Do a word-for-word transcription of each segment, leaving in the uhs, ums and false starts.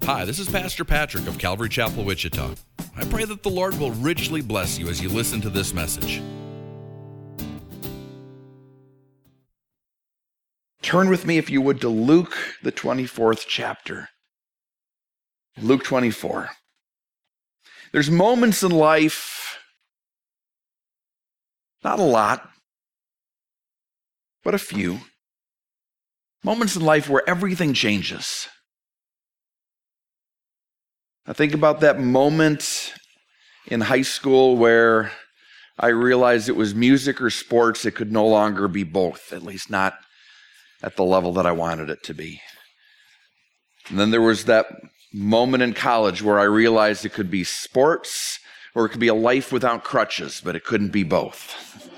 Hi, this is Pastor Patrick of Calvary Chapel, Wichita. I pray that the Lord will richly bless you as you listen to this message. Turn with me, if you would, to Luke, the twenty-fourth chapter. Luke twenty-four. There's moments in life, not a lot, but a few, moments in life where everything changes. I think about that moment in high school where I realized it was music or sports. It could no longer be both, at least not at the level that I wanted it to be. And then there was that moment in college where I realized it could be sports or it could be a life without crutches, but it couldn't be both.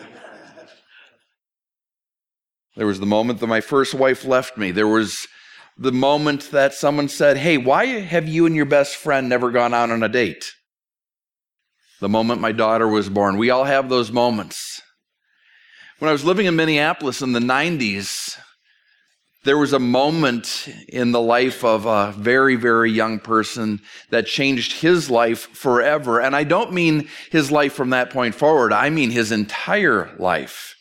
There was the moment that my first wife left me. There was the moment that someone said, "Hey, why have you and your best friend never gone out on a date?" The moment my daughter was born. We all have those moments. When I was living in Minneapolis in the nineties, there was a moment in the life of a very, very young person that changed his life forever. And I don't mean his life from that point forward. I mean his entire life.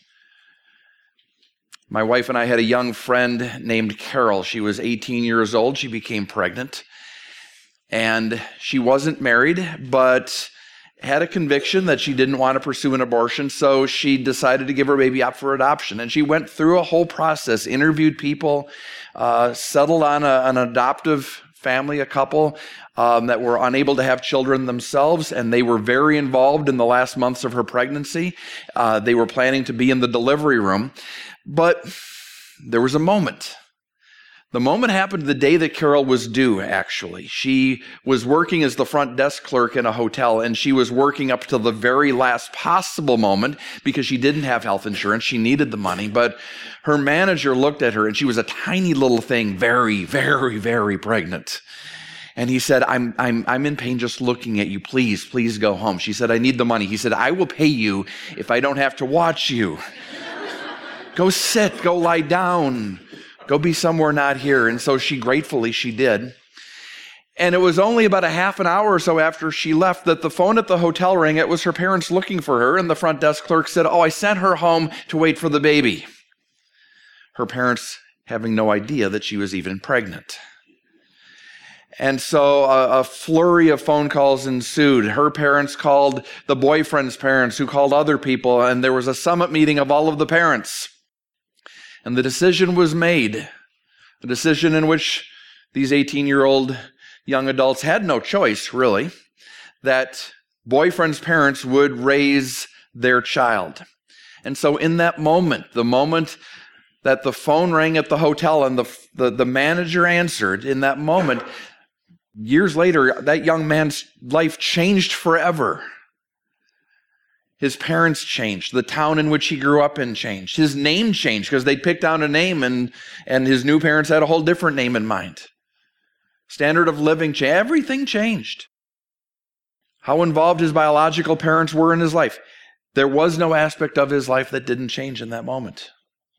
My wife and I had a young friend named Carol. She was eighteen years old. She became pregnant. And she wasn't married, but had a conviction that she didn't want to pursue an abortion, so she decided to give her baby up for adoption. And she went through a whole process, interviewed people, uh, settled on a, an adoptive family, a couple um, that were unable to have children themselves, and they were very involved in the last months of her pregnancy. Uh, they were planning to be in the delivery room. But there was a moment. The moment happened the day that Carol was due, actually. She was working as the front desk clerk in a hotel, and she was working up to the very last possible moment because she didn't have health insurance. She needed the money, but her manager looked at her, and she was a tiny little thing, very, very, very pregnant. And he said, I'm, I'm, I'm in pain just looking at you. Please, please go home. She said, I need the money. He said, I will pay you if I don't have to watch you. Go sit, go lie down, go be somewhere not here. And so she gratefully, she did. And it was only about a half an hour or so after she left that the phone at the hotel rang. It was her parents looking for her, and the front desk clerk said, oh, I sent her home to wait for the baby. Her parents having no idea that she was even pregnant. And so a, a flurry of phone calls ensued. Her parents called the boyfriend's parents, who called other people, and there was a summit meeting of all of the parents. And the decision was made, a decision in which these eighteen-year-old young adults had no choice, really, that boyfriend's parents would raise their child. And so in that moment, the moment that the phone rang at the hotel and the, the, the manager answered, in that moment, years later, that young man's life changed forever. His parents changed. The town in which he grew up in changed. His name changed because they picked out a name, and, and his new parents had a whole different name in mind. Standard of living changed. Everything changed. How involved his biological parents were in his life. There was no aspect of his life that didn't change in that moment.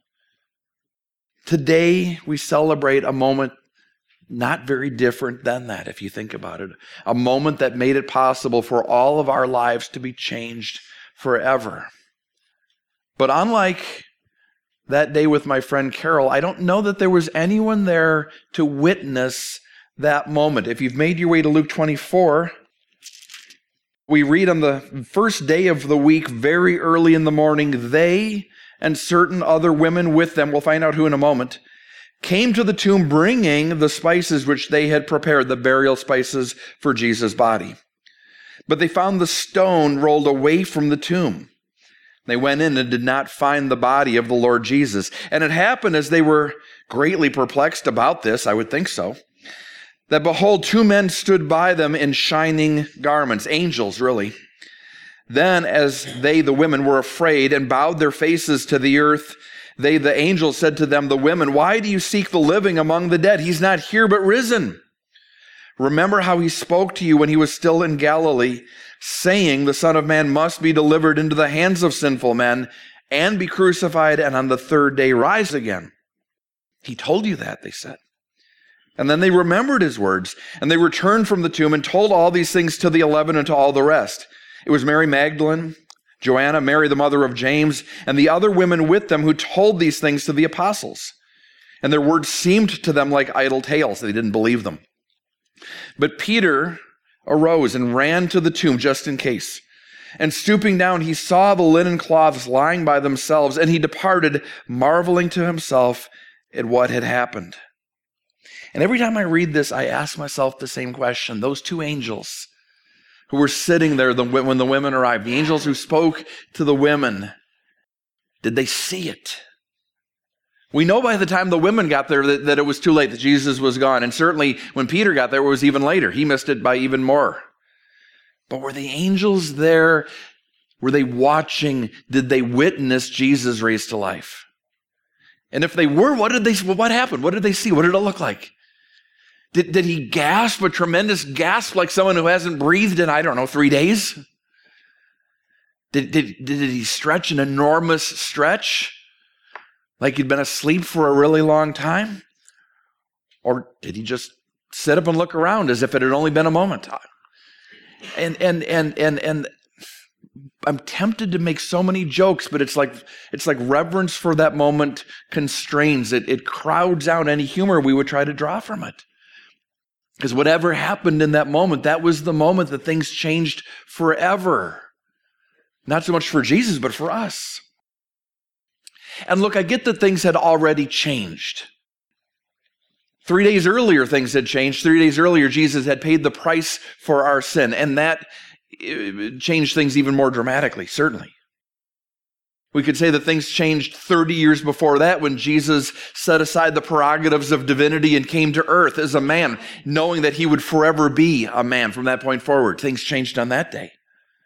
Today, we celebrate a moment not very different than that, if you think about it. A moment that made it possible for all of our lives to be changed forever. But unlike that day with my friend Carol, I don't know that there was anyone there to witness that moment. If you've made your way to Luke twenty-four, we read on the first day of the week, very early in the morning, they and certain other women with them, we'll find out who in a moment, came to the tomb bringing the spices which they had prepared, the burial spices for Jesus' body. But they found the stone rolled away from the tomb. They went in and did not find the body of the Lord Jesus. And it happened, as they were greatly perplexed about this, I would think so, that behold, two men stood by them in shining garments, angels really. Then as they, the women, were afraid and bowed their faces to the earth, they, the angels, said to them, the women, why do you seek the living among the dead? He's not here but risen. Remember how he spoke to you when he was still in Galilee, saying, the Son of Man must be delivered into the hands of sinful men and be crucified and on the third day rise again. He told you that, they said. And then they remembered his words, and they returned from the tomb and told all these things to the eleven and to all the rest. It was Mary Magdalene, Joanna, Mary the mother of James, and the other women with them who told these things to the apostles. And their words seemed to them like idle tales. They didn't believe them. But Peter arose and ran to the tomb just in case. And stooping down, he saw the linen cloths lying by themselves, and he departed, marveling to himself at what had happened. And every time I read this, I ask myself the same question. Those two angels who were sitting there when the women arrived, the angels who spoke to the women, did they see it? We know by the time the women got there that, that it was too late, that Jesus was gone. And certainly when Peter got there, it was even later. He missed it by even more. But were the angels there? Were they watching? Did they witness Jesus raised to life? And if they were, what did they? What happened? What did they see? What did it look like? Did, did he gasp a tremendous gasp like someone who hasn't breathed in, I don't know, three days? Did, did, did he stretch an enormous stretch like he'd been asleep for a really long time? Or did he just sit up and look around as if it had only been a moment? And and and and and I'm tempted to make so many jokes, but it's like it's like reverence for that moment constrains it. It crowds out any humor we would try to draw from it. Because whatever happened in that moment, that was the moment that things changed forever. Not so much for Jesus, but for us. And look, I get that things had already changed. Three days earlier, things had changed. Three days earlier, Jesus had paid the price for our sin. And that changed things even more dramatically, certainly. We could say that things changed thirty years before that when Jesus set aside the prerogatives of divinity and came to earth as a man, knowing that he would forever be a man from that point forward. Things changed on that day.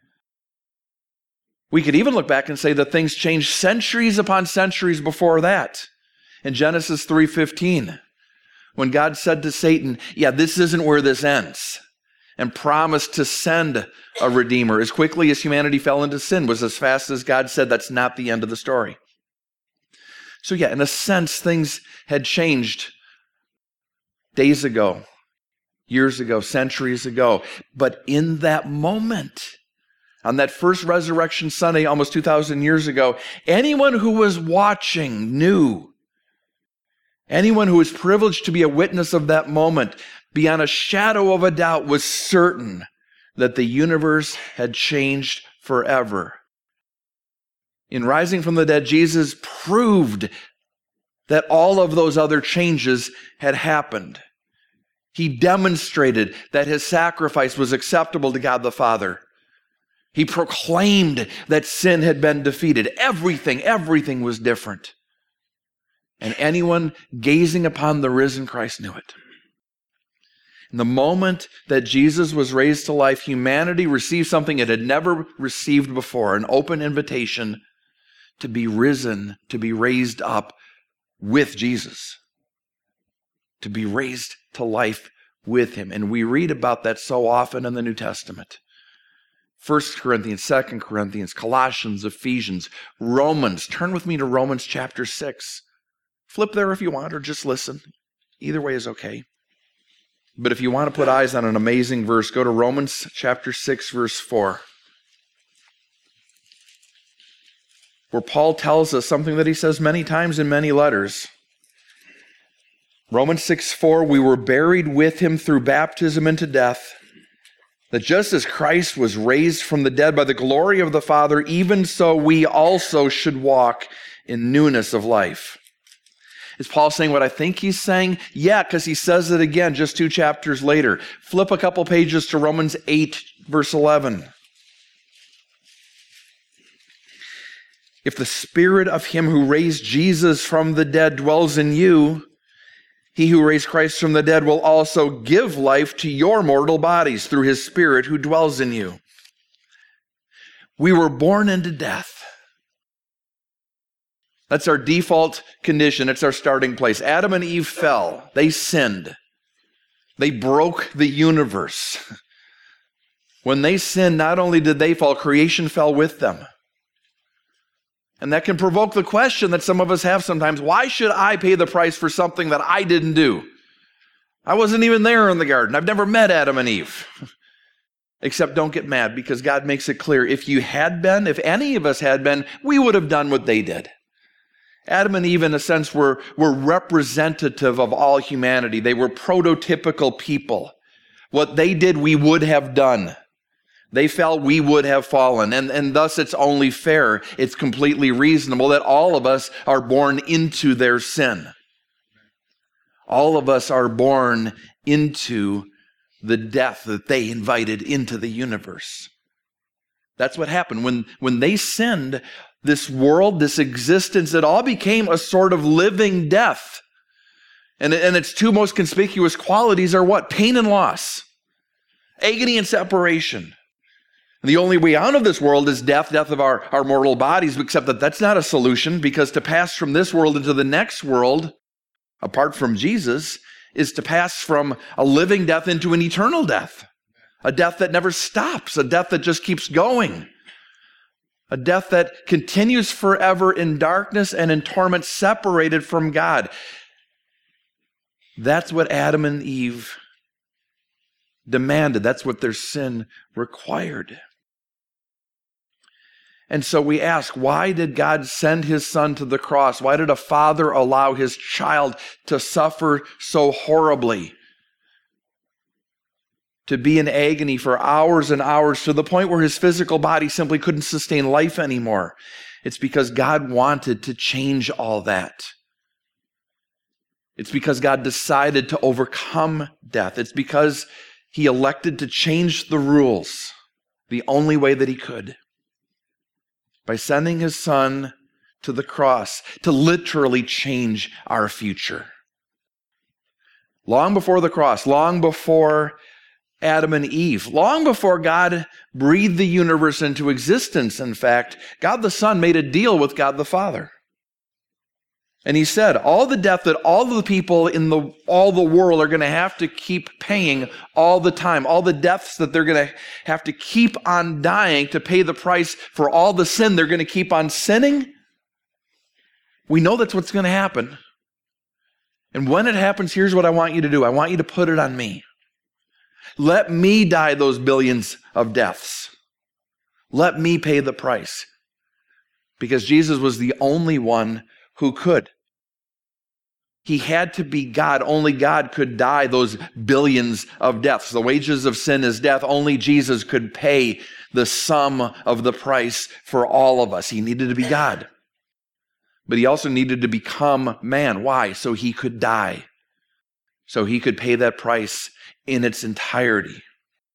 We could even look back and say that things changed centuries upon centuries before that. In Genesis three fifteen, when God said to Satan, yeah, this isn't where this ends, and promised to send a redeemer as quickly as humanity fell into sin, was as fast as God said, that's not the end of the story. So yeah, in a sense, things had changed days ago, years ago, centuries ago. But in that moment, on that first Resurrection Sunday, almost two thousand years ago, anyone who was watching knew. Anyone who was privileged to be a witness of that moment, beyond a shadow of a doubt, was certain that the universe had changed forever. In rising from the dead, Jesus proved that all of those other changes had happened. He demonstrated that his sacrifice was acceptable to God the Father. He proclaimed that sin had been defeated. Everything, everything was different. And anyone gazing upon the risen Christ knew it. In the moment that Jesus was raised to life, humanity received something it had never received before, an open invitation to be risen, to be raised up with Jesus, to be raised to life with him. And we read about that so often in the New Testament. First Corinthians, Second Corinthians, Colossians, Ephesians, Romans. Turn with me to Romans chapter six. Flip there if you want, or just listen. Either way is okay. But if you want to put eyes on an amazing verse, go to Romans chapter six, verse four. Where Paul tells us something that he says many times in many letters. Romans six four, we were buried with him through baptism into death, that just as Christ was raised from the dead by the glory of the Father, even so we also should walk in newness of life. Is Paul saying what I think he's saying? Yeah, because he says it again just two chapters later. Flip a couple pages to Romans eight, verse eleven. If the Spirit of him who raised Jesus from the dead dwells in you, he who raised Christ from the dead will also give life to your mortal bodies through his Spirit who dwells in you. We were born into death. That's our default condition. It's our starting place. Adam and Eve fell. They sinned. They broke the universe. When they sinned, not only did they fall, creation fell with them. And that can provoke the question that some of us have sometimes, why should I pay the price for something that I didn't do? I wasn't even there in the garden. I've never met Adam and Eve. Except don't get mad, because God makes it clear, if you had been, if any of us had been, we would have done what they did. Adam and Eve, in a sense, were, were representative of all humanity. They were prototypical people. What they did, we would have done. They fell, we would have fallen. And, and thus it's only fair, it's completely reasonable that all of us are born into their sin. All of us are born into the death that they invited into the universe. That's what happened. When, when they sinned, this world, this existence, it all became a sort of living death. And, and its two most conspicuous qualities are what? Pain and loss. Agony and separation. And the only way out of this world is death, death of our, our mortal bodies, except that that's not a solution, because to pass from this world into the next world, apart from Jesus, is to pass from a living death into an eternal death. A death that never stops, a death that just keeps going. A death that continues forever in darkness and in torment, separated from God. That's what Adam and Eve demanded. That's what their sin required. And so we ask, why did God send his son to the cross? Why did a father allow his child to suffer so horribly? To be in agony for hours and hours, to the point where his physical body simply couldn't sustain life anymore. It's because God wanted to change all that. It's because God decided to overcome death. It's because he elected to change the rules the only way that he could. By sending his son to the cross to literally change our future. Long before the cross, long before Adam and Eve, long before God breathed the universe into existence, in fact, God the Son made a deal with God the Father. And he said, all the death that all the people in the all the world are going to have to keep paying all the time, all the deaths that they're going to have to keep on dying to pay the price for all the sin they're going to keep on sinning, we know that's what's going to happen. And when it happens, here's what I want you to do. I want you to put it on me. Let me die those billions of deaths. Let me pay the price. Because Jesus was the only one who could. He had to be God. Only God could die those billions of deaths. The wages of sin is death. Only Jesus could pay the sum of the price for all of us. He needed to be God. But he also needed to become man. Why? So he could die. So he could pay that price in its entirety.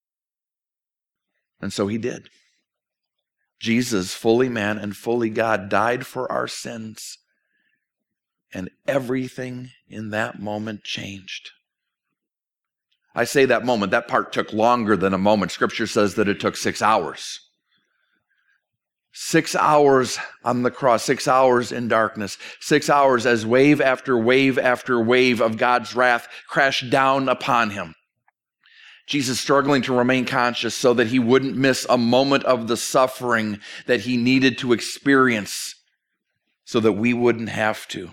And so he did. Jesus, fully man and fully God, died for our sins. And everything in that moment changed. I say that moment, that part took longer than a moment. Scripture says that it took six hours. Six hours on the cross, six hours in darkness, six hours as wave after wave after wave of God's wrath crashed down upon him. Jesus struggling to remain conscious so that he wouldn't miss a moment of the suffering that he needed to experience so that we wouldn't have to.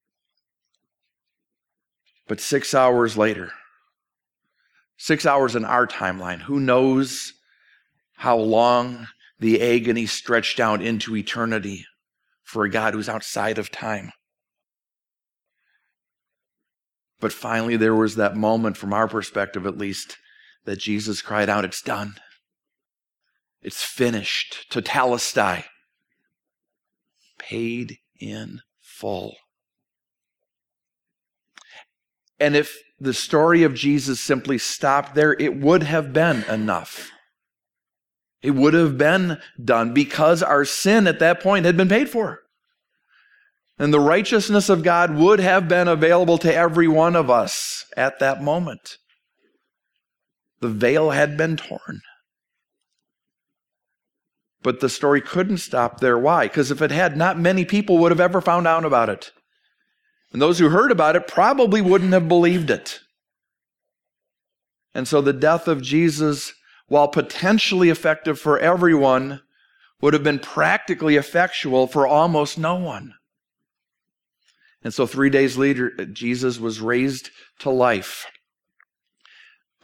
But six hours later, six hours in our timeline, who knows how long the agony stretched out into eternity for a God who's outside of time. But finally, there was that moment, from our perspective at least, that Jesus cried out, "It's done. It's finished." Tetelestai. Paid in full. And if the story of Jesus simply stopped there, it would have been enough. It would have been done because our sin at that point had been paid for. And the righteousness of God would have been available to every one of us at that moment. The veil had been torn. But the story couldn't stop there. Why? Because if it had, not many people would have ever found out about it. And those who heard about it probably wouldn't have believed it. And so the death of Jesus, while potentially effective for everyone, would have been practically effectual for almost no one. And so three days later, Jesus was raised to life.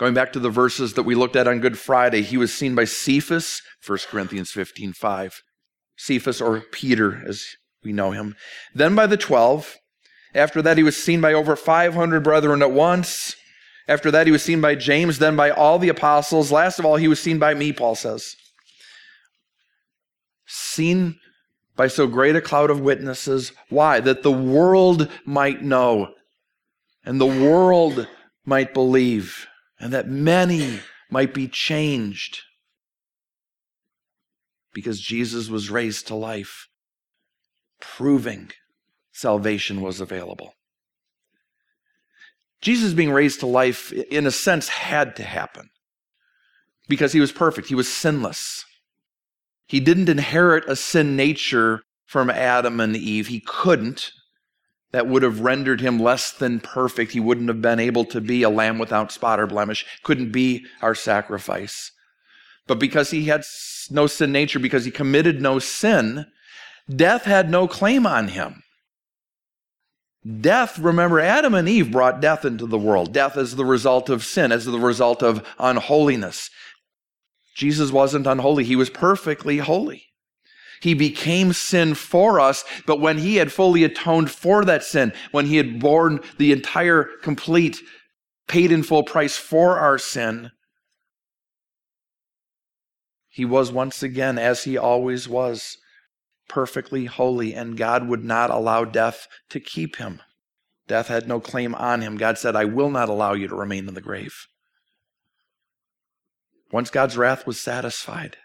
Going back to the verses that we looked at on Good Friday, he was seen by Cephas, First Corinthians fifteen five. Cephas, or Peter as we know him. Then by the twelve. After that he was seen by over five hundred brethren at once. After that he was seen by James, then by all the apostles. Last of all, he was seen by me, Paul says. Seen by so great a cloud of witnesses. Why? That the world might know, and the world might believe, and that many might be changed. Because Jesus was raised to life, proving salvation was available. Jesus being raised to life, in a sense, had to happen. Because he was perfect. He was sinless. He didn't inherit a sin nature from Adam and Eve. He couldn't. That would have rendered him less than perfect. He wouldn't have been able to be a lamb without spot or blemish. Couldn't be our sacrifice. But because he had no sin nature, because he committed no sin, death had no claim on him. Death, remember, Adam and Eve brought death into the world. Death as the result of sin, as the result of unholiness. Jesus wasn't unholy. He was perfectly holy. He became sin for us, but when he had fully atoned for that sin, when he had borne the entire, complete, paid in full price for our sin, he was once again, as he always was, perfectly holy, and God would not allow death to keep him. Death had no claim on him. God said, I will not allow you to remain in the grave. Once God's wrath was satisfied,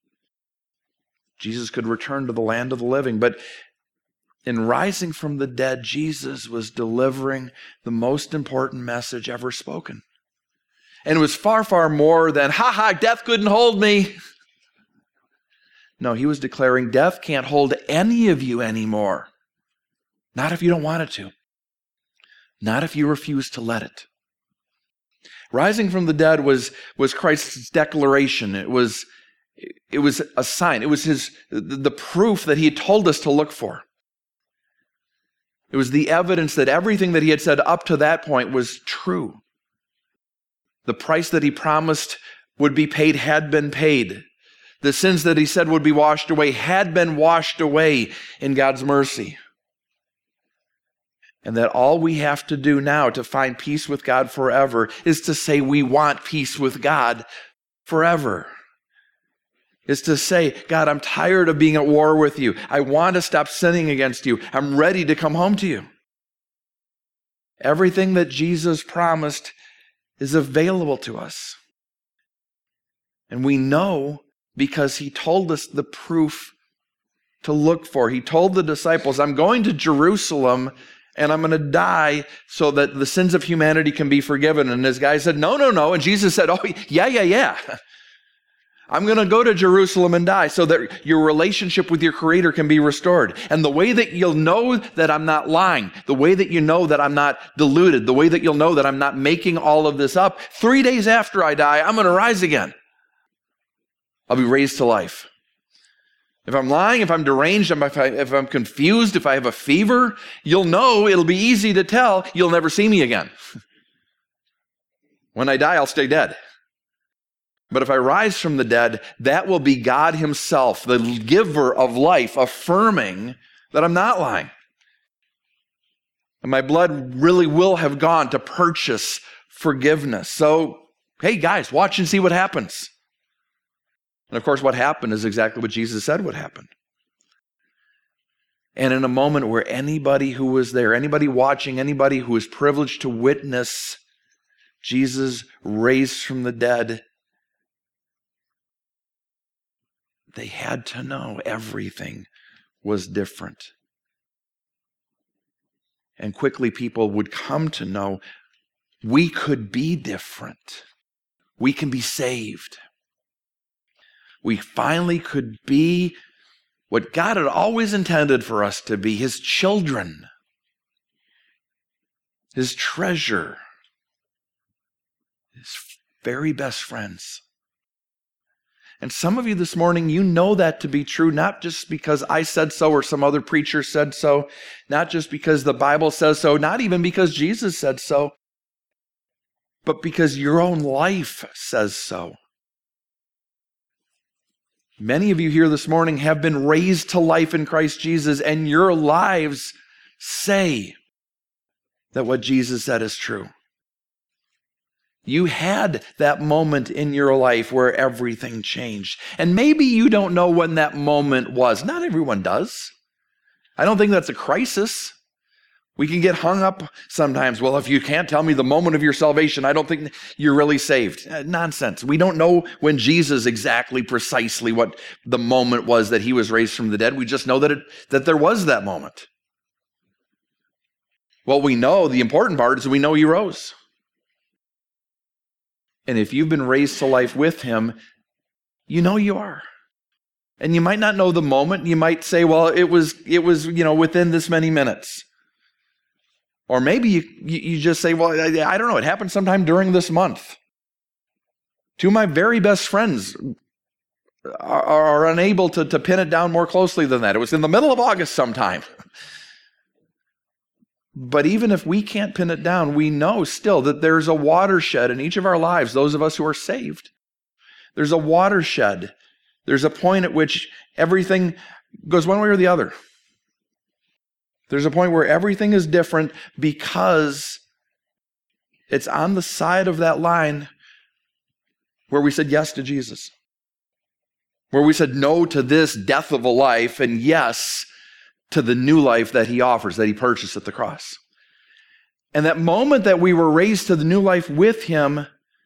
Jesus could return to the land of the living. But in rising from the dead, Jesus was delivering the most important message ever spoken. And it was far, far more than, ha ha, death couldn't hold me. No, he was declaring death can't hold any of you anymore. Not if you don't want it to. Not if you refuse to let it. Rising from the dead was, was Christ's declaration. It was, it was a sign. It was his, the proof that he had told us to look for. It was the evidence that everything that he had said up to that point was true. The price that he promised would be paid had been paid. The sins that he said would be washed away had been washed away in God's mercy. And that all we have to do now to find peace with God forever is to say we want peace with God forever. Is to say, God, I'm tired of being at war with you. I want to stop sinning against you. I'm ready to come home to you. Everything that Jesus promised is available to us. And we know because he told us the proof to look for. He told the disciples, I'm going to Jerusalem and I'm going to die so that the sins of humanity can be forgiven. And his guys said, no, no, no. And Jesus said, oh, yeah, yeah, yeah. I'm going to go to Jerusalem and die so that your relationship with your Creator can be restored. And the way that you'll know that I'm not lying, the way that you know that I'm not deluded, the way that you'll know that I'm not making all of this up, three days after I die, I'm going to rise again. I'll be raised to life. If I'm lying, if I'm deranged, if, I, if I'm confused, if I have a fever, you'll know, it'll be easy to tell, you'll never see me again. When I die, I'll stay dead. But if I rise from the dead, that will be God himself, the giver of life, affirming that I'm not lying. And my blood really will have gone to purchase forgiveness. So, hey guys, watch and see what happens. And of course, what happened is exactly what Jesus said would happen. And in a moment where anybody who was there, anybody watching, anybody who was privileged to witness Jesus raised from the dead, they had to know everything was different. And quickly people would come to know we could be different. We can be saved. We finally could be what God had always intended for us to be, his children, his treasure, his very best friends. And some of you this morning, you know that to be true, not just because I said so or some other preacher said so, not just because the Bible says so, not even because Jesus said so. but because your own life says so. Many of you here this morning have been raised to life in Christ Jesus, and your lives say that what Jesus said is true. You had that moment in your life where everything changed. And maybe you don't know when that moment was. Not everyone does. I don't think that's a crisis. We can get hung up sometimes. Well, if you can't tell me the moment of your salvation, I don't think you're really saved. Uh, nonsense. We don't know when Jesus exactly precisely what the moment was that he was raised from the dead. We just know that it, that there was that moment. What we know, the important part, is we know he rose. And if you've been raised to life with him, you know you are. And you might not know the moment. You might say, well, it was, it was, you know, within this many minutes. Or maybe you, you just say, well, I, I don't know, it happened sometime during this month. Two of my very best friends are, are unable to, to pin it down more closely than that. It was in the middle of August sometime. But even if we can't pin it down, we know still that there's a watershed in each of our lives, those of us who are saved. There's a watershed. There's a point at which everything goes one way or the other. There's a point where everything is different because it's on the side of that line where we said yes to Jesus. Where we said no to this death of a life and yes to the new life that he offers, that he purchased at the cross. And that moment that we were raised to the new life with him,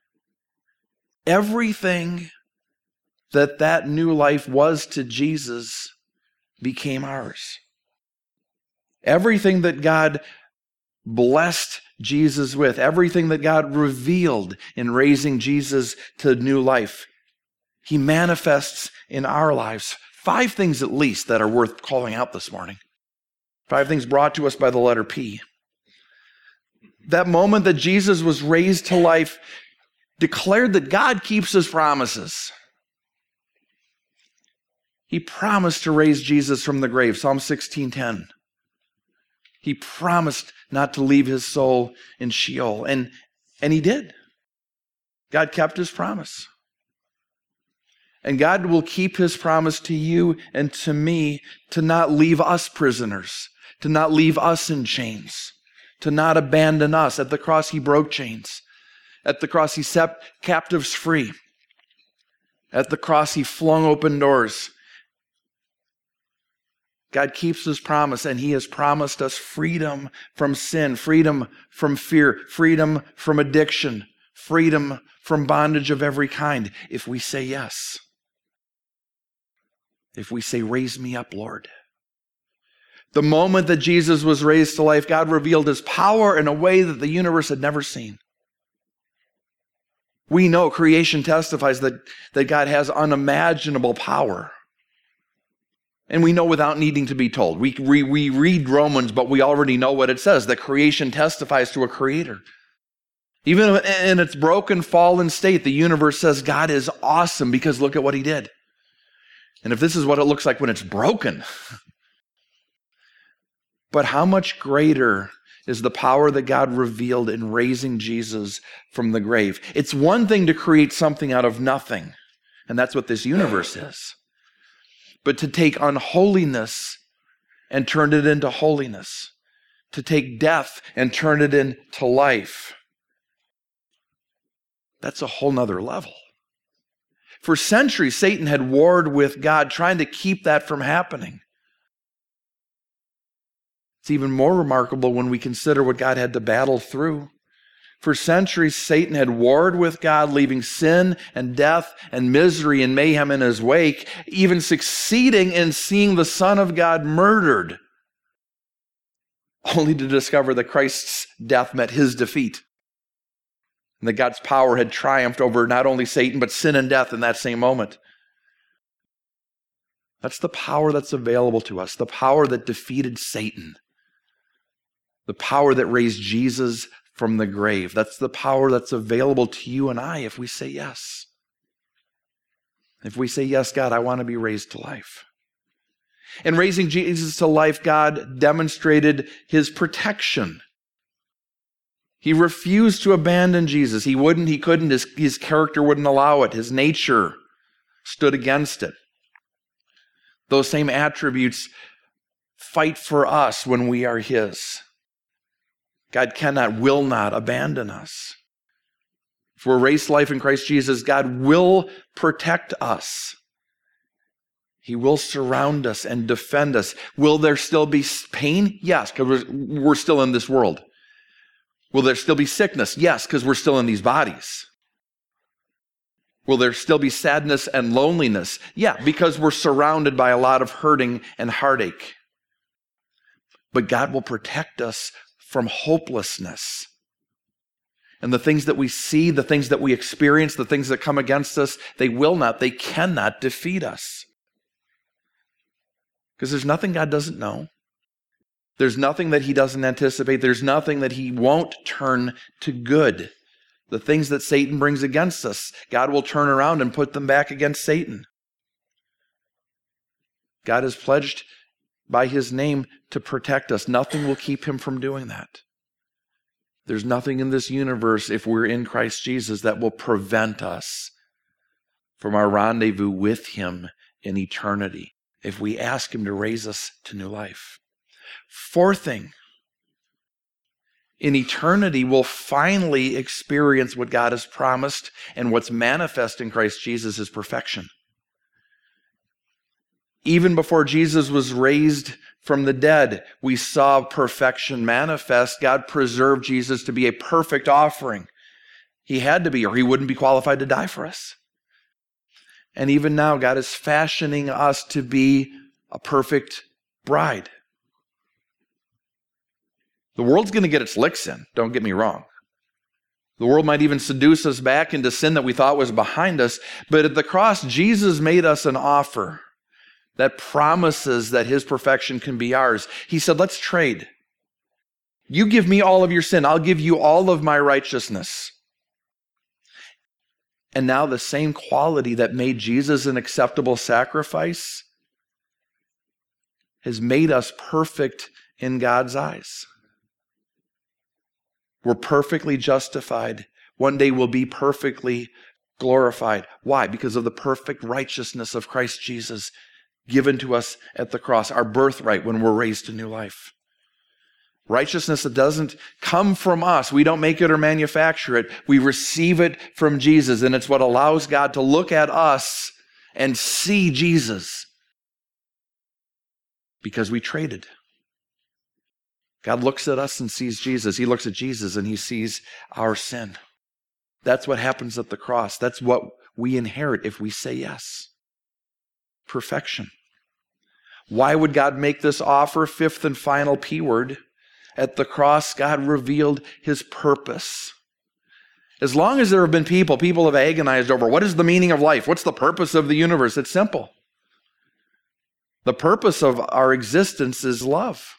everything that that new life was to Jesus became ours. Everything that God blessed Jesus with, everything that God revealed in raising Jesus to new life, he manifests in our lives. Five things at least that are worth calling out this morning. Five things brought to us by the letter P. That moment that Jesus was raised to life declared that God keeps his promises. He promised to raise Jesus from the grave, Psalm sixteen ten. He promised not to leave his soul in Sheol, and, and he did. God kept his promise. And God will keep his promise to you and to me to not leave us prisoners, to not leave us in chains, to not abandon us. At the cross, he broke chains. At the cross, he set captives free. At the cross, he flung open doors. God keeps his promise, and he has promised us freedom from sin, freedom from fear, freedom from addiction, freedom from bondage of every kind, if we say yes. If we say, raise me up, Lord. The moment that Jesus was raised to life, God revealed his power in a way that the universe had never seen. We know creation testifies that, that God has unimaginable power. And we know without needing to be told. We, we, we read Romans, but we already know what it says, that creation testifies to a creator. Even in its broken, fallen state, the universe says God is awesome because look at what he did. And if this is what it looks like when it's broken, but how much greater is the power that God revealed in raising Jesus from the grave? It's one thing to create something out of nothing, and that's what this universe is. But to take unholiness and turn it into holiness, to take death and turn it into life, that's a whole nother level. For centuries, Satan had warred with God, trying to keep that from happening. It's even more remarkable when we consider what God had to battle through. For centuries, Satan had warred with God, leaving sin and death and misery and mayhem in his wake, even succeeding in seeing the Son of God murdered, only to discover that Christ's death met his defeat. And that God's power had triumphed over not only Satan, but sin and death in that same moment. That's the power that's available to us, the power that defeated Satan, the power that raised Jesus from the grave. That's the power that's available to you and I if we say yes. If we say, yes, God, I want to be raised to life. In raising Jesus to life, God demonstrated his protection. He refused to abandon Jesus. He wouldn't, he couldn't, his, his character wouldn't allow it. His nature stood against it. Those same attributes fight for us when we are his. God cannot, will not abandon us. If we're raised to life in Christ Jesus, God will protect us. He will surround us and defend us. Will there still be pain? Yes, because we're, we're still in this world. Will there still be sickness? Yes, because we're still in these bodies. Will there still be sadness and loneliness? Yeah, because we're surrounded by a lot of hurting and heartache. But God will protect us from hopelessness. And the things that we see, the things that we experience, the things that come against us, they will not, they cannot defeat us. Because there's nothing God doesn't know. There's nothing that he doesn't anticipate. There's nothing that he won't turn to good. The things that Satan brings against us, God will turn around and put them back against Satan. God has pledged by his name to protect us. Nothing will keep him from doing that. There's nothing in this universe, if we're in Christ Jesus, that will prevent us from our rendezvous with him in eternity, if we ask him to raise us to new life. Fourth thing, in eternity, we'll finally experience what God has promised, and what's manifest in Christ Jesus is perfection. Even before Jesus was raised from the dead, we saw perfection manifest. God preserved Jesus to be a perfect offering. He had to be, or he wouldn't be qualified to die for us. And even now, God is fashioning us to be a perfect bride. The world's going to get its licks in, don't get me wrong. The world might even seduce us back into sin that we thought was behind us. But at the cross, Jesus made us an offer that promises that his perfection can be ours. He said, let's trade. You give me all of your sin. I'll give you all of my righteousness. And now the same quality that made Jesus an acceptable sacrifice has made us perfect in God's eyes. We're perfectly justified. One day we'll be perfectly glorified. Why? Because of the perfect righteousness of Christ Jesus given to us at the cross, our birthright when we're raised to new life. Righteousness that doesn't come from us. We don't make it or manufacture it. We receive it from Jesus, and it's what allows God to look at us and see Jesus because we traded. God looks at us and sees Jesus. He looks at Jesus and he sees our sin. That's what happens at the cross. That's what we inherit if we say yes. Perfection. Why would God make this offer? Fifth and final P word. At the cross, God revealed his purpose. As long as there have been people, people have agonized over what is the meaning of life? What's the purpose of the universe? It's simple. The purpose of our existence is love.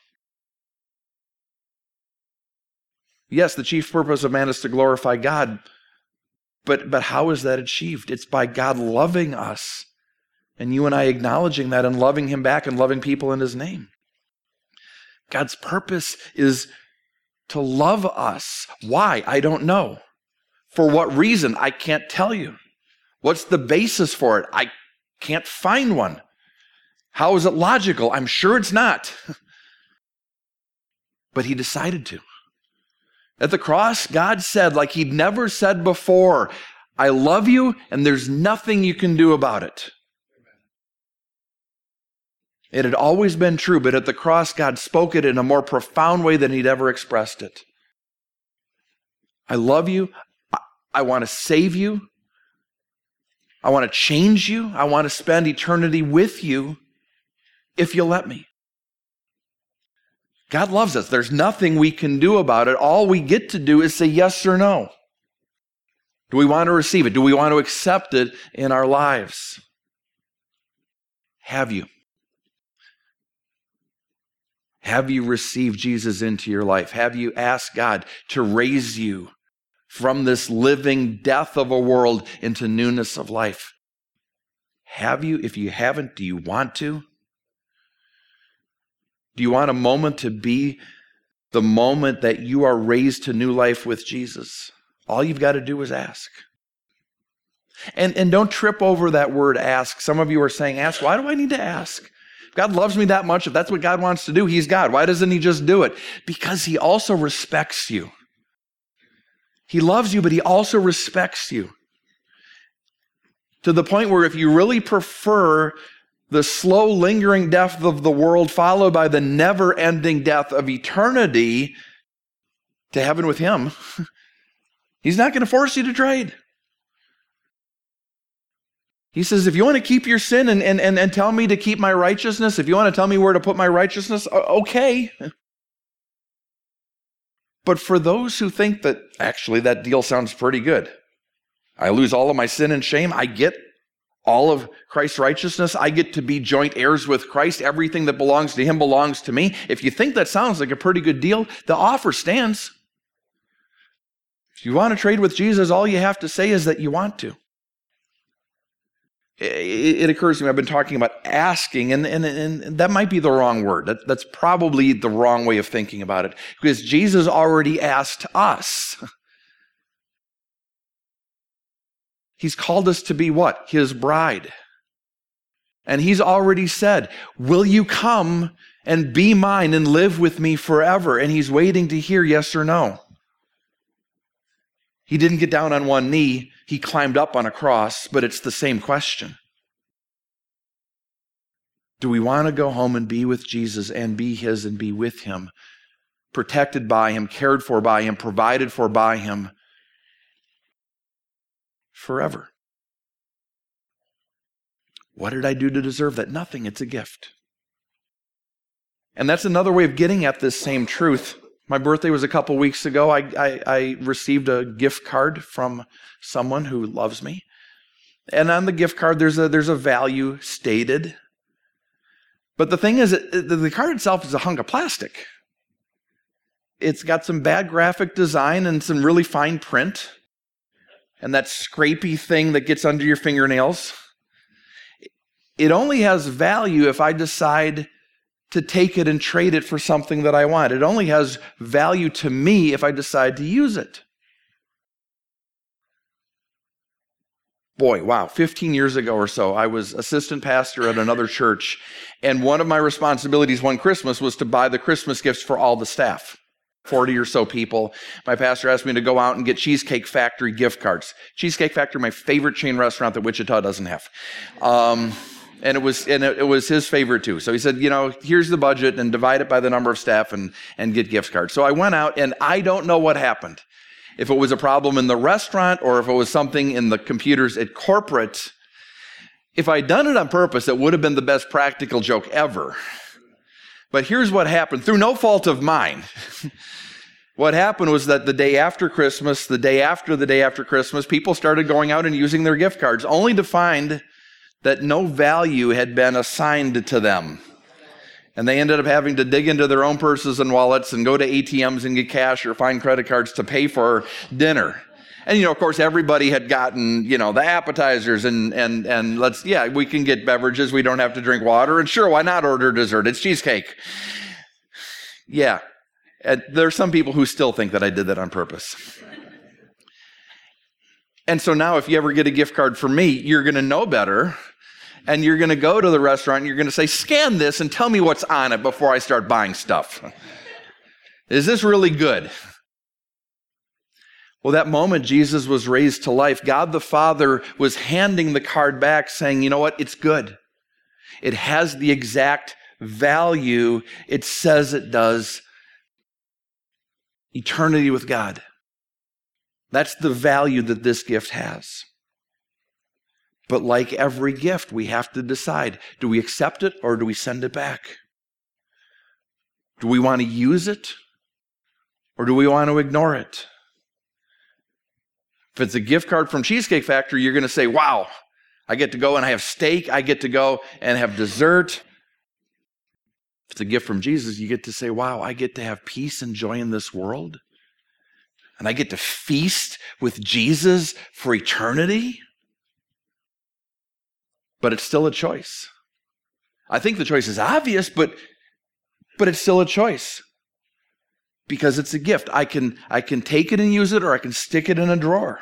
Yes, the chief purpose of man is to glorify God, but, but how is that achieved? It's by God loving us, and you and I acknowledging that and loving him back and loving people in his name. God's purpose is to love us. Why? I don't know. For what reason? I can't tell you. What's the basis for it? I can't find one. How is it logical? I'm sure it's not. But he decided to. At the cross, God said, like he'd never said before, I love you and there's nothing you can do about it. It had always been true, but at the cross, God spoke it in a more profound way than he'd ever expressed it. I love you. I want to save you. I want to change you. I want to spend eternity with you if you'll let me. God loves us. There's nothing we can do about it. All we get to do is say yes or no. Do we want to receive it? Do we want to accept it in our lives? Have you? Have you received Jesus into your life? Have you asked God to raise you from this living death of a world into newness of life? Have you? If you haven't, do you want to? Do you want a moment to be the moment that you are raised to new life with Jesus, all you've got to do is ask. And, and don't trip over that word ask. Some of you are saying, ask, why do I need to ask? If God loves me that much, if that's what God wants to do, he's God. Why doesn't he just do it? Because he also respects you. He loves you, but he also respects you. To the point where if you really prefer the slow, lingering death of the world followed by the never-ending death of eternity to heaven with him, he's not going to force you to trade. He says, if you want to keep your sin and, and, and, and tell me to keep my righteousness, if you want to tell me where to put my righteousness, okay. But for those who think that, actually, that deal sounds pretty good. I lose all of my sin and shame. I get all of Christ's righteousness. I get to be joint heirs with Christ. Everything that belongs to him belongs to me. If you think that sounds like a pretty good deal, the offer stands. If you want to trade with Jesus, all you have to say is that you want to. It occurs to me, I've been talking about asking, and, and, and that might be the wrong word. That, that's probably the wrong way of thinking about it, because Jesus already asked us. He's called us to be what? His bride. And he's already said, will you come and be mine and live with me forever? And he's waiting to hear yes or no. He didn't get down on one knee. He climbed up on a cross, but it's the same question. Do we want to go home and be with Jesus and be his and be with him, protected by him, cared for by him, provided for by him forever? What did I do to deserve that? Nothing. It's a gift. And that's another way of getting at this same truth. My birthday was a couple weeks ago. I, I, I received a gift card from someone who loves me. And on the gift card, there's a, there's a value stated. But the thing is, the card itself is a hunk of plastic. It's got some bad graphic design and some really fine print. And that scrapey thing that gets under your fingernails. It only has value if I decide to take it and trade it for something that I want. It only has value to me if I decide to use it. Boy, wow, fifteen years ago or so, I was assistant pastor at another church, and one of my responsibilities one Christmas was to buy the Christmas gifts for all the staff, forty or so people. My pastor asked me to go out and get Cheesecake Factory gift cards. Cheesecake Factory, my favorite chain restaurant that Wichita doesn't have. Um, And it was and it was his favorite too. So he said, you know, here's the budget and divide it by the number of staff and, and get gift cards. So I went out and I don't know what happened. If it was a problem in the restaurant or if it was something in the computers at corporate. If I'd done it on purpose, it would have been the best practical joke ever. But here's what happened, through no fault of mine. What happened was that the day after Christmas, the day after the day after Christmas, people started going out and using their gift cards, only to find that no value had been assigned to them. And they ended up having to dig into their own purses and wallets and go to A T Ms and get cash or find credit cards to pay for dinner. And, you know, of course, everybody had gotten, you know, the appetizers and, and, and let's, yeah, we can get beverages. We don't have to drink water. And sure, why not order dessert? It's cheesecake. Yeah. And there are some people who still think that I did that on purpose. And so now if you ever get a gift card from me, you're going to know better. And you're going to go to the restaurant and you're going to say, scan this and tell me what's on it before I start buying stuff. Is this really good? Well, that moment Jesus was raised to life, God the Father was handing the card back saying, you know what? It's good. It has the exact value it says it does. Eternity with God. That's the value that this gift has. But like every gift, we have to decide, do we accept it or do we send it back? Do we want to use it or do we want to ignore it? If it's a gift card from Cheesecake Factory, you're going to say, wow, I get to go and I have steak. I get to go and have dessert. If it's a gift from Jesus, you get to say, wow, I get to have peace and joy in this world. And I get to feast with Jesus for eternity. But it's still a choice. I think the choice is obvious, but, but it's still a choice. because it's a gift. I can, I can take it and use it, or I can stick it in a drawer.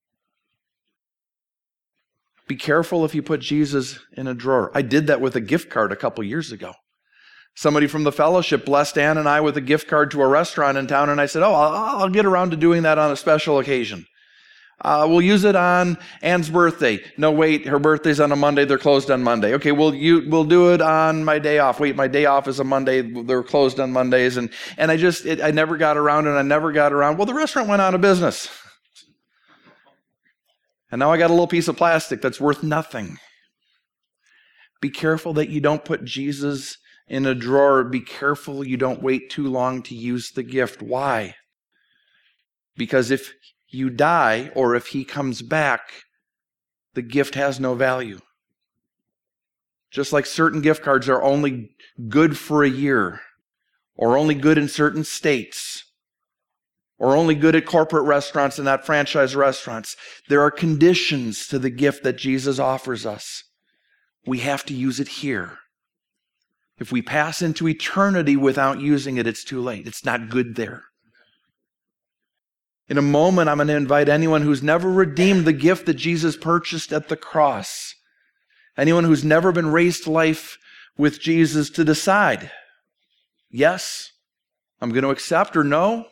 Be careful if you put Jesus in a drawer. I did that with a gift card a couple years ago. Somebody from the fellowship blessed Ann and I with a gift card to a restaurant in town, and I said, oh, I'll, I'll get around to doing that on a special occasion. Uh, we'll use it on Ann's birthday. No, wait, her birthday's on a Monday. They're closed on Monday. Okay, we'll you, we'll do it on my day off. Wait, my day off is a Monday. They're closed on Mondays. And, and I just, it, I never got around and I never got around. Well, the restaurant went out of business. And now I got a little piece of plastic that's worth nothing. Be careful that you don't put Jesus in a drawer. Be careful you don't wait too long to use the gift. Why? Because if you die, or if he comes back, the gift has no value. Just like certain gift cards are only good for a year, or only good in certain states, or only good at corporate restaurants and not franchise restaurants. There are conditions to the gift that Jesus offers us. We have to use it here. If we pass into eternity without using it, it's too late. It's not good there. In a moment, I'm going to invite anyone who's never redeemed the gift that Jesus purchased at the cross, anyone who's never been raised to life with Jesus, to decide, yes, I'm going to accept, or no,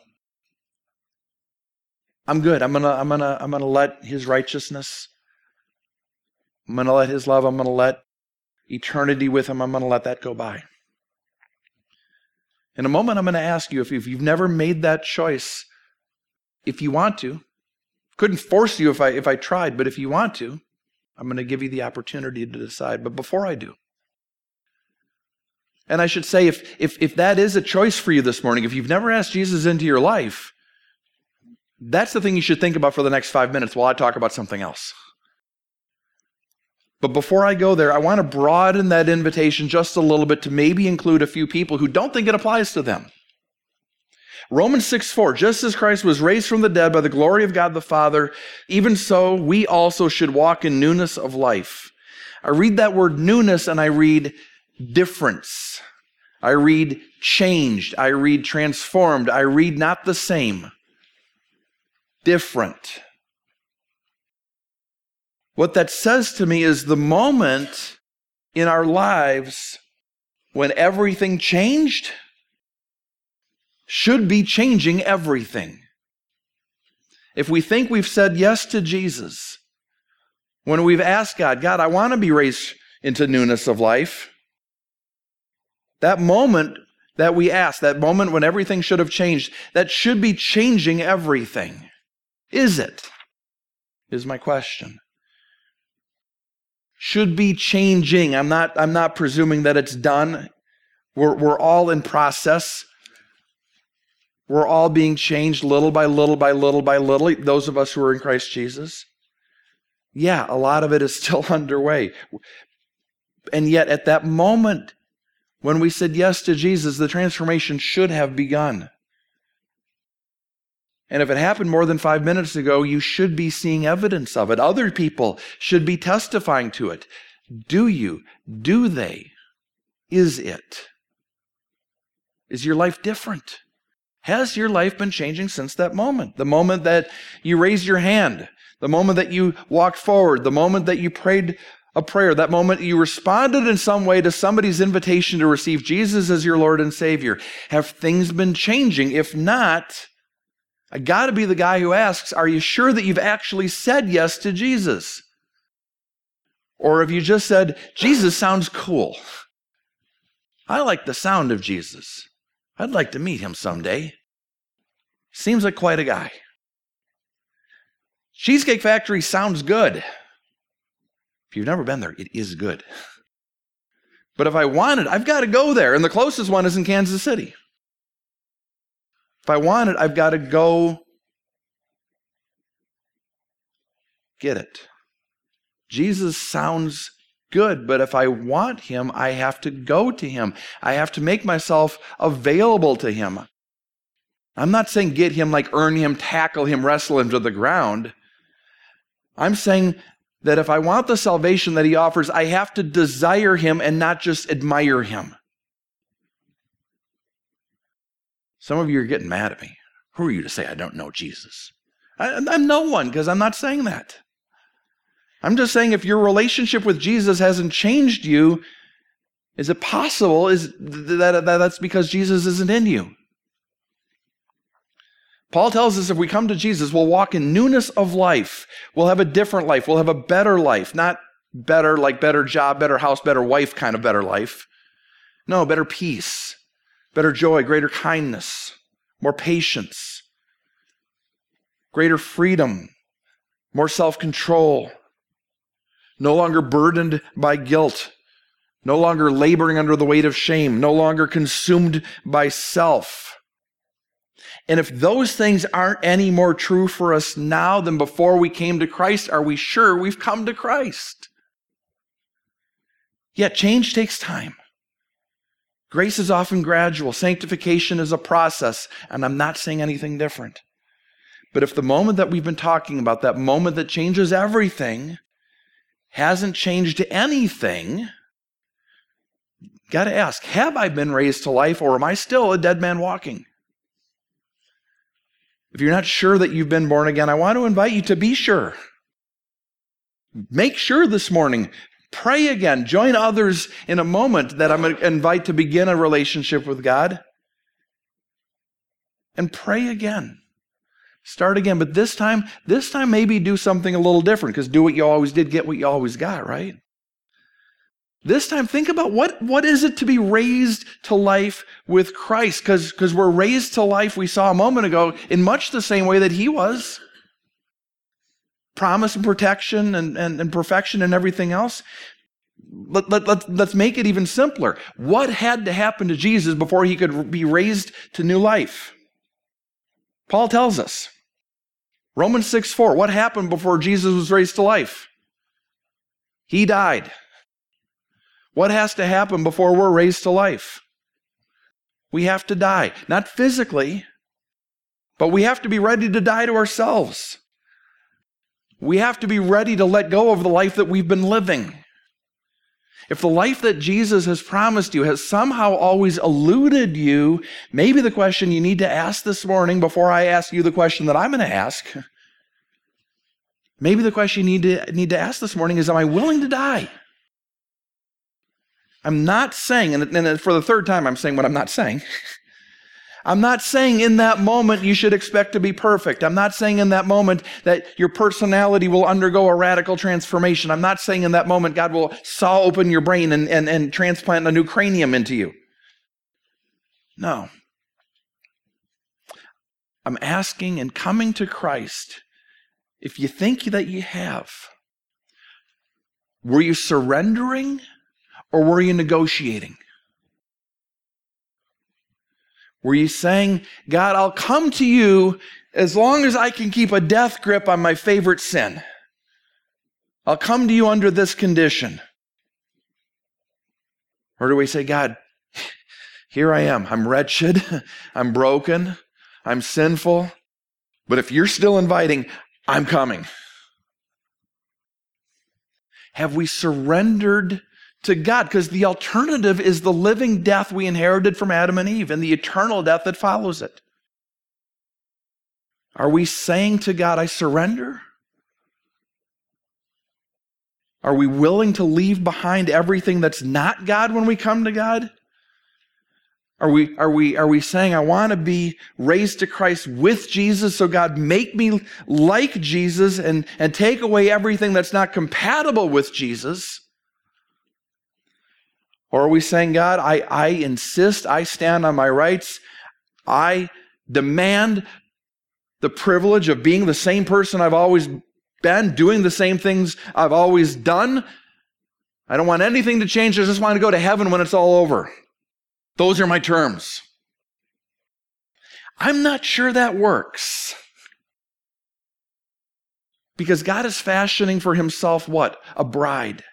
I'm good. I'm going to, I'm going to, I'm going to let his righteousness, I'm going to let his love, I'm going to let eternity with him, I'm going to let that go by. In a moment, I'm going to ask you, if you've never made that choice, if you want to, couldn't force you if I if I tried, but if you want to, I'm going to give you the opportunity to decide. But before I do, and I should say, if if if that is a choice for you this morning, if you've never asked Jesus into your life, that's the thing you should think about for the next five minutes while I talk about something else. But before I go there, I want to broaden that invitation just a little bit to maybe include a few people who don't think it applies to them. Romans six four, just as Christ was raised from the dead by the glory of God the Father, even so we also should walk in newness of life. I read that word newness and I read difference. I read changed. I read transformed. I read not the same. Different. What that says to me is the moment in our lives when everything changed should be changing everything. If we think we've said yes to Jesus, when we've asked God, God, I want to be raised into newness of life, that moment that we ask, that moment when everything should have changed, that should be changing everything. Is it? Is my question. Should be changing. I'm not, I'm not presuming that it's done. We're, we're all in process. We're all being changed little by little by little by little, those of us who are in Christ Jesus. Yeah, a lot of it is still underway. And yet at that moment, when we said yes to Jesus, the transformation should have begun. And if it happened more than five minutes ago, you should be seeing evidence of it. Other people should be testifying to it. Do you? Do they? Is it? Is your life different? Has your life been changing since that moment? The moment that you raised your hand, the moment that you walked forward, the moment that you prayed a prayer, that moment you responded in some way to somebody's invitation to receive Jesus as your Lord and Savior. Have things been changing? If not, I got to be the guy who asks, are you sure that you've actually said yes to Jesus? Or have you just said, Jesus sounds cool. I like the sound of Jesus. I'd like to meet him someday. Seems like quite a guy. Cheesecake Factory sounds good. If you've never been there, it is good. But if I want it, I've got to go there. And the closest one is in Kansas City. If I want it, I've got to go get it. Jesus sounds good, but if I want him, I have to go to him. I have to make myself available to him. I'm not saying get him like earn him, tackle him, wrestle him to the ground. I'm saying that if I want the salvation that he offers, I have to desire him and not just admire him. Some of you are getting mad at me. Who are you to say I don't know Jesus? I, I'm no one, because I'm not saying that. I'm just saying if your relationship with Jesus hasn't changed you, is it possible is that, that that's because Jesus isn't in you? Paul tells us if we come to Jesus, we'll walk in newness of life. We'll have a different life. We'll have a better life. Not better like better job, better house, better wife kind of better life. No, better peace, better joy, greater kindness, more patience, greater freedom, more self-control, no longer burdened by guilt, no longer laboring under the weight of shame, no longer consumed by self. And if those things aren't any more true for us now than before we came to Christ, are we sure we've come to Christ? Yet change takes time. Grace is often gradual. Sanctification is a process, and I'm not saying anything different. But if the moment that we've been talking about, that moment that changes everything, hasn't changed anything, got to ask, have I been raised to life, or am I still a dead man walking? If you're not sure that you've been born again, I want to invite you to be sure. Make sure this morning. Pray again. Join others in a moment that I'm going to invite to begin a relationship with God. And pray again. Start again. But this time, this time maybe do something a little different, because do what you always did, get what you always got, right? This time, think about what, what is it to be raised to life with Christ? Because because we're raised to life, we saw a moment ago, in much the same way that he was. Promise and protection and, and, and perfection and everything else. Let, let, let, let's make it even simpler. What had to happen to Jesus before he could be raised to new life? Paul tells us. Romans six four, what happened before Jesus was raised to life? He died. What has to happen before we're raised to life? We have to die. Not physically, but we have to be ready to die to ourselves. We have to be ready to let go of the life that we've been living. If the life that Jesus has promised you has somehow always eluded you, maybe the question you need to ask this morning before I ask you the question that I'm going to ask, maybe the question you need to, need to ask this morning is, am I willing to die? I'm not saying, and, and for the third time I'm saying what I'm not saying. I'm not saying in that moment you should expect to be perfect. I'm not saying in that moment that your personality will undergo a radical transformation. I'm not saying in that moment God will saw open your brain and, and, and transplant a new cranium into you. No. I'm asking and coming to Christ, if you think that you have, were you surrendering? Or were you negotiating? Were you saying, God, I'll come to you as long as I can keep a death grip on my favorite sin. I'll come to you under this condition. Or do we say, God, here I am. I'm wretched. I'm broken. I'm sinful. But if you're still inviting, I'm coming. Have we surrendered to God? Because the alternative is the living death we inherited from Adam and Eve and the eternal death that follows it. Are we saying to God, I surrender? Are we willing to leave behind everything that's not God when we come to God? Are we, are we, are we saying, I want to be raised to Christ with Jesus, so God, make me like Jesus and, and take away everything that's not compatible with Jesus? Or are we saying, God, I, I insist, I stand on my rights, I demand the privilege of being the same person I've always been, doing the same things I've always done. I don't want anything to change, I just want to go to heaven when it's all over. Those are my terms. I'm not sure that works. Because God is fashioning for himself what? A bride.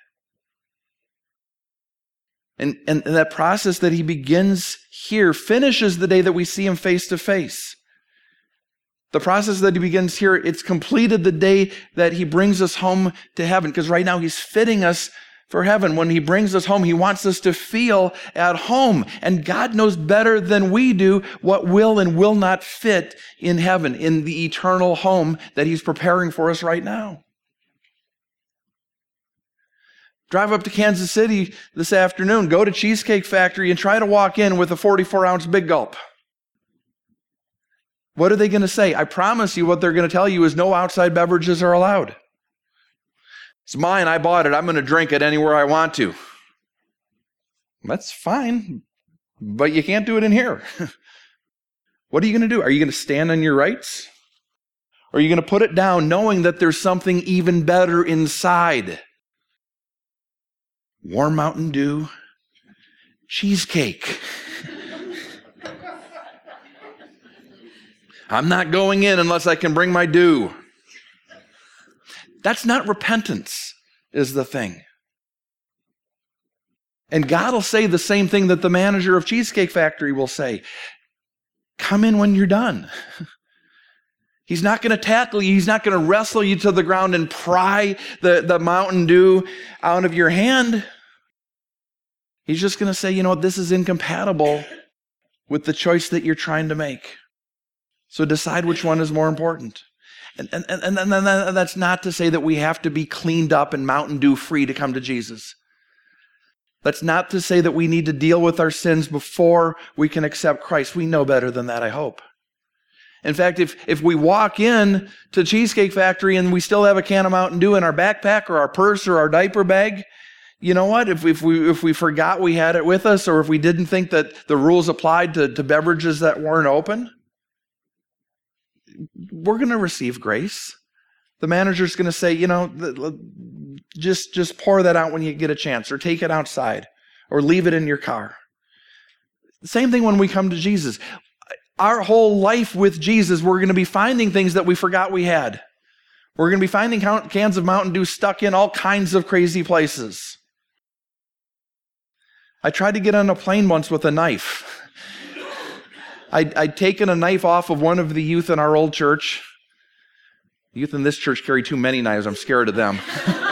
And, and that process that he begins here finishes the day that we see him face to face. The process that he begins here, it's completed the day that he brings us home to heaven. Because right now he's fitting us for heaven. When he brings us home, he wants us to feel at home. And God knows better than we do what will and will not fit in heaven, in the eternal home that he's preparing for us right now. Drive up to Kansas City this afternoon, go to Cheesecake Factory and try to walk in with a forty-four ounce Big Gulp. What are they going to say? I promise you what they're going to tell you is no outside beverages are allowed. It's mine, I bought it, I'm going to drink it anywhere I want to. That's fine, but you can't do it in here. What are you going to do? Are you going to stand on your rights? Or are you going to put it down knowing that there's something even better inside? Warm Mountain Dew, cheesecake. I'm not going in unless I can bring my dew. That's not repentance, is the thing. And God will say the same thing that the manager of Cheesecake Factory will say. Come in when you're done. He's not going to tackle you. He's not going to wrestle you to the ground and pry the, the Mountain Dew out of your hand. He's just going to say, you know what, this is incompatible with the choice that you're trying to make. So decide which one is more important. And, and, and, and, and that's not to say that we have to be cleaned up and Mountain Dew free to come to Jesus. That's not to say that we need to deal with our sins before we can accept Christ. We know better than that, I hope. In fact, if, if we walk in to Cheesecake Factory and we still have a can of Mountain Dew in our backpack or our purse or our diaper bag, you know what? If, if we if we forgot we had it with us, or if we didn't think that the rules applied to, to beverages that weren't open, we're going to receive grace. The manager's going to say, you know, just, just pour that out when you get a chance, or take it outside, or leave it in your car. Same thing when we come to Jesus. Our whole life with Jesus, we're going to be finding things that we forgot we had. We're going to be finding cans of Mountain Dew stuck in all kinds of crazy places. I tried to get on a plane once with a knife. I'd, I'd taken a knife off of one of the youth in our old church. The youth in this church carry too many knives. I'm scared of them.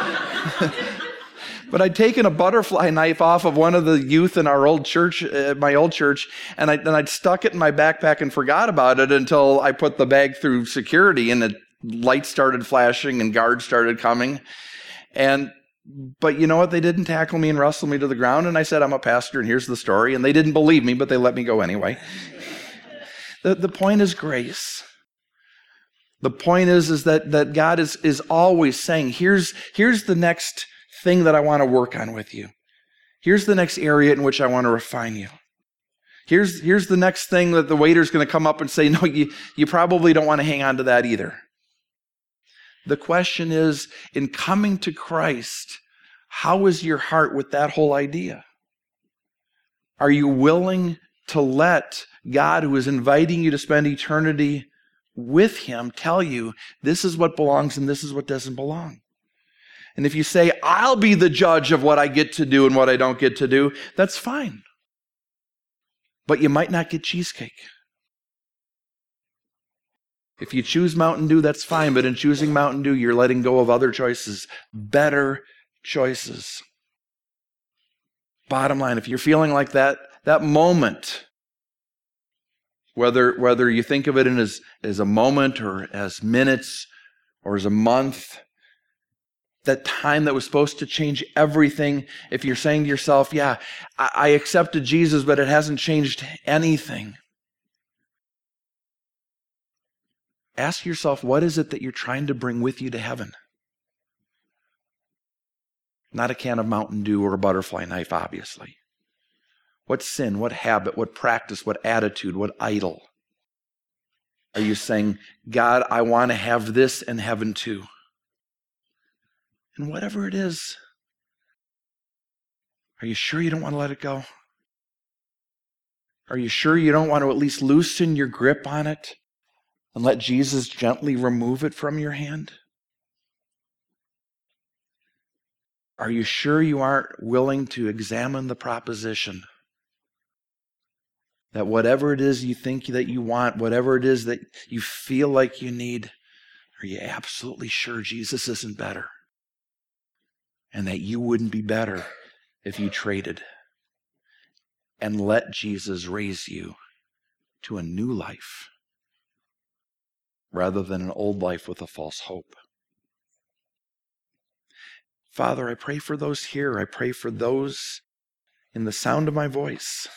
But I'd taken a butterfly knife off of one of the youth in our old church, uh, my old church, and, I, and I'd stuck it in my backpack and forgot about it until I put the bag through security, and the lights started flashing and guards started coming. And But you know what? They didn't tackle me and wrestle me to the ground. And I said, I'm a pastor and here's the story. And they didn't believe me, but they let me go anyway. the, the point is grace. The point is, is that, that God is, is always saying, here's, here's the next thing that I want to work on with you. Here's the next area in which I want to refine you. Here's, here's the next thing that the waiter's going to come up and say, no, you, you probably don't want to hang on to that either. The question is, in coming to Christ, how is your heart with that whole idea? Are you willing to let God, who is inviting you to spend eternity with him, tell you this is what belongs and this is what doesn't belong? And if you say, I'll be the judge of what I get to do and what I don't get to do, that's fine. But you might not get cheesecake. If you choose Mountain Dew, that's fine, but in choosing Mountain Dew, you're letting go of other choices, better choices. Bottom line, if you're feeling like that, that moment, whether, whether you think of it in as, as a moment or as minutes or as a month, that time that was supposed to change everything, if you're saying to yourself, yeah, I, I accepted Jesus, but it hasn't changed anything. Ask yourself, what is it that you're trying to bring with you to heaven? Not a can of Mountain Dew or a butterfly knife, obviously. What sin, what habit, what practice, what attitude, what idol? Are you saying, God, I want to have this in heaven too? And whatever it is, are you sure you don't want to let it go? Are you sure you don't want to at least loosen your grip on it and let Jesus gently remove it from your hand? Are you sure you aren't willing to examine the proposition that whatever it is you think that you want, whatever it is that you feel like you need, are you absolutely sure Jesus isn't better? and that you wouldn't be better if you traded. And let Jesus raise you to a new life rather than an old life with a false hope. Father, I pray for those here. I pray for those in the sound of my voice.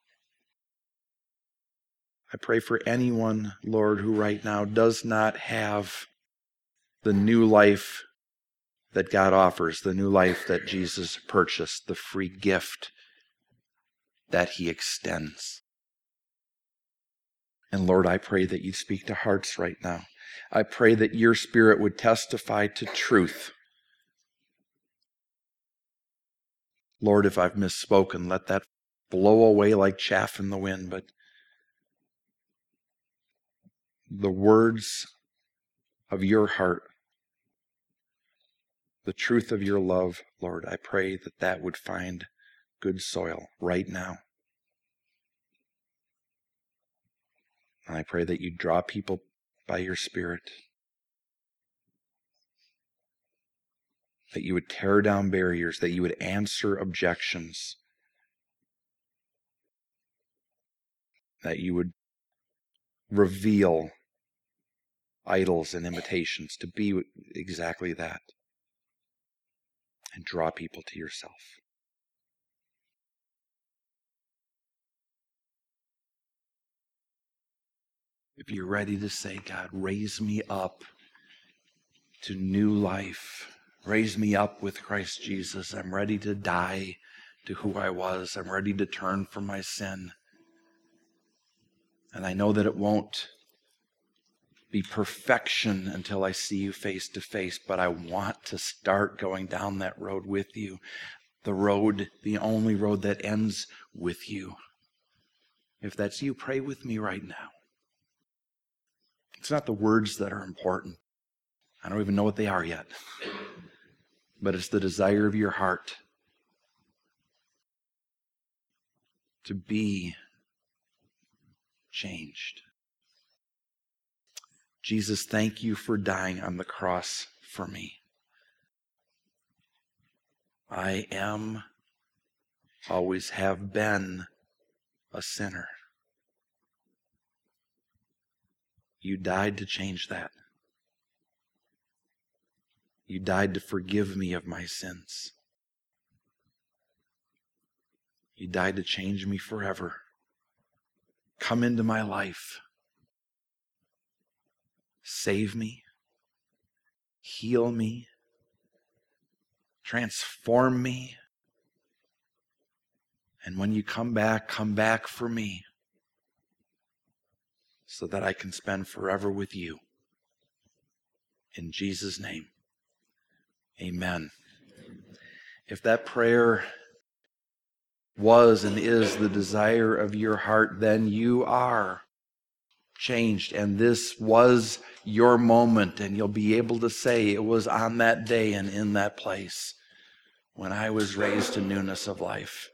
I pray for anyone, Lord, who right now does not have the new life that God offers, the new life that Jesus purchased, the free gift that he extends. And Lord, I pray that you speak to hearts right now. I pray that your Spirit would testify to truth. Lord, if I've misspoken, let that blow away like chaff in the wind, but the words of your heart, the truth of your love, Lord, I pray that that would find good soil right now. And I pray that you draw people by your Spirit, that you would tear down barriers, that you would answer objections, that you would reveal idols and imitations to be exactly that, and draw people to yourself. If you're ready to say, God, raise me up to new life, raise me up with Christ Jesus. I'm ready to die to who I was. I'm ready to turn from my sin. And I know that it won't be perfection until I see you face to face, but I want to start going down that road with you. The road, the only road that ends with you. If that's you, pray with me right now. It's not the words that are important. I don't even know what they are yet. But it's the desire of your heart to be changed. Jesus, thank you for dying on the cross for me. I am, always have been, a sinner. You died to change that. You died to forgive me of my sins. You died to change me forever. Come into my life. Save me. Heal me. Transform me. And when you come back, come back for me, so that I can spend forever with you. In Jesus' name, amen. If that prayer was and is the desire of your heart, then you are changed. And this was your moment. And you'll be able to say, it was on that day and in that place when I was raised to newness of life.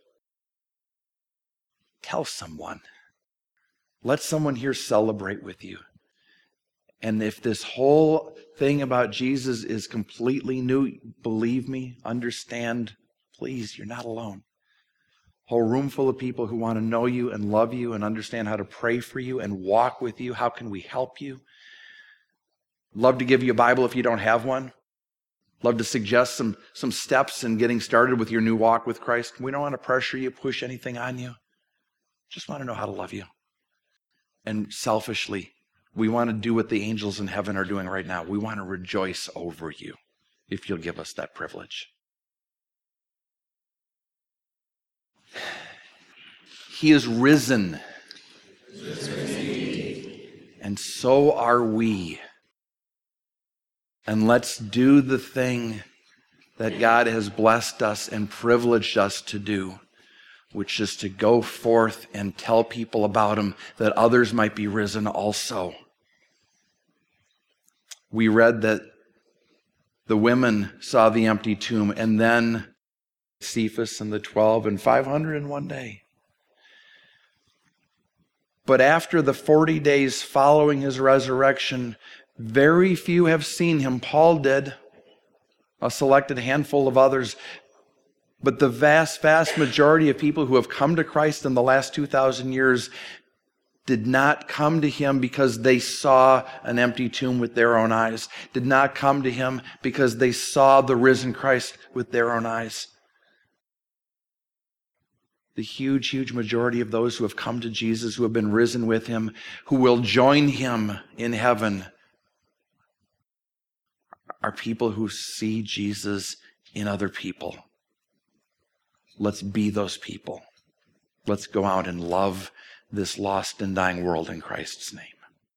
Tell someone. Let someone here celebrate with you. And if this whole thing about Jesus is completely new, believe me, understand, please, you're not alone. A whole room full of people who want to know you and love you and understand how to pray for you and walk with you. How can we help you? Love to give you a Bible if you don't have one. Love to suggest some, some steps in getting started with your new walk with Christ. We don't want to pressure you, push anything on you. Just want to know how to love you. And selfishly, we want to do what the angels in heaven are doing right now. We want to rejoice over you if you'll give us that privilege. He is risen. And so are we. And let's do the thing that God has blessed us and privileged us to do, which is to go forth and tell people about him, that others might be risen also. We read that the women saw the empty tomb, and then Cephas and the twelve and five hundred in one day. But after the forty days following his resurrection, very few have seen him. Paul did. a selected handful of others. But the vast, vast majority of people who have come to Christ in the last two thousand years did not come to him because they saw an empty tomb with their own eyes, did not come to him because they saw the risen Christ with their own eyes. The huge, huge majority of those who have come to Jesus, who have been risen with him, who will join him in heaven, are people who see Jesus in other people. Let's be those people. Let's go out and love this lost and dying world in Christ's name.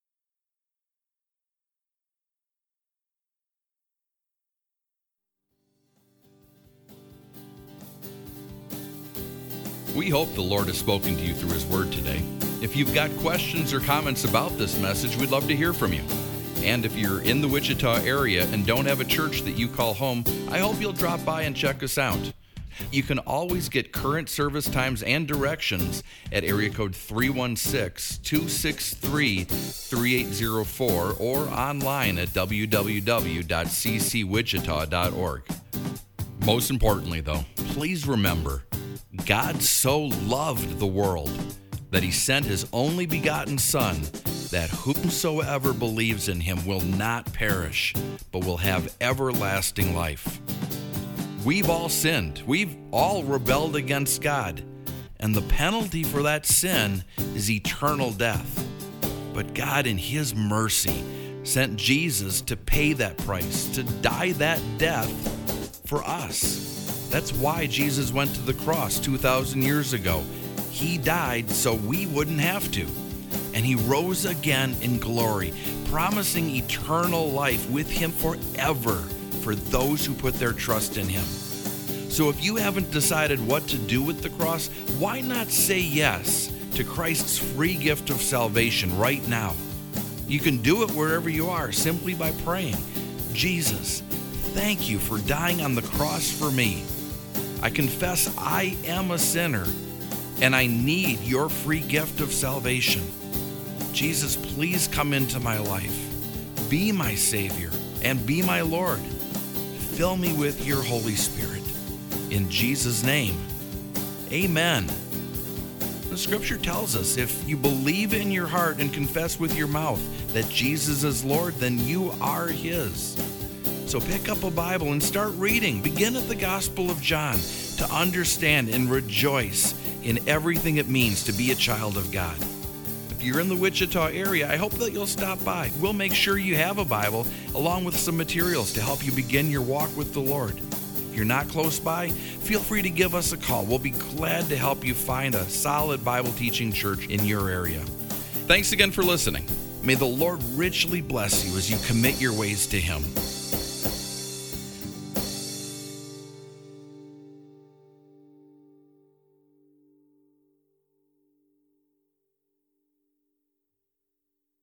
We hope the Lord has spoken to you through his word today. If you've got questions or comments about this message, we'd love to hear from you. And if you're in the Wichita area and don't have a church that you call home, I hope you'll drop by and check us out. You can always get current service times and directions at area code three one six, two six three, three eight zero four or online at w w w dot c c wichita dot org. Most importantly, though, please remember, God so loved the world that he sent his only begotten Son, that whomsoever believes in him will not perish, but will have everlasting life. We've all sinned. We've all rebelled against God. And the penalty for that sin is eternal death. But God, in his mercy, sent Jesus to pay that price, to die that death for us. That's why Jesus went to the cross two thousand years ago. He died so we wouldn't have to. And he rose again in glory, promising eternal life with him forever for those who put their trust in him. So if you haven't decided what to do with the cross, why not say yes to Christ's free gift of salvation right now? You can do it wherever you are simply by praying, Jesus, thank you for dying on the cross for me. I confess I am a sinner and I need your free gift of salvation. Jesus, please come into my life. Be my Savior and be my Lord. Fill me with your Holy Spirit. In Jesus' name, amen. The scripture tells us if you believe in your heart and confess with your mouth that Jesus is Lord, then you are his. So pick up a Bible and start reading. Begin at the Gospel of John to understand and rejoice in everything it means to be a child of God. If you're in the Wichita area, I hope that you'll stop by. We'll make sure you have a Bible along with some materials to help you begin your walk with the Lord. If you're not close by, feel free to give us a call. We'll be glad to help you find a solid Bible teaching church in your area. Thanks again for listening. May the Lord richly bless you as you commit your ways to him.